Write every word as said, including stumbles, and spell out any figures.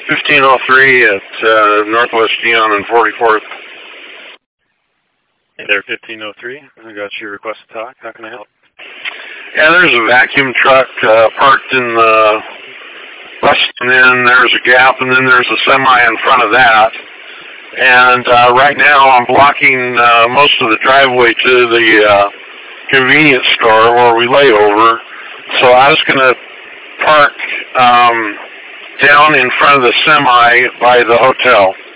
fifteen oh three at uh, Northwest Dion and forty-fourth. Hey there, fifteen oh three. I got your request to talk. How can I help? Yeah, there's a vacuum truck uh, parked in the west, and then there's a gap, and then there's a semi in front of that. And uh, right now I'm blocking uh, most of the driveway to the uh, convenience store where we lay over. So I was going to park um, down in front of the semi by the hotel.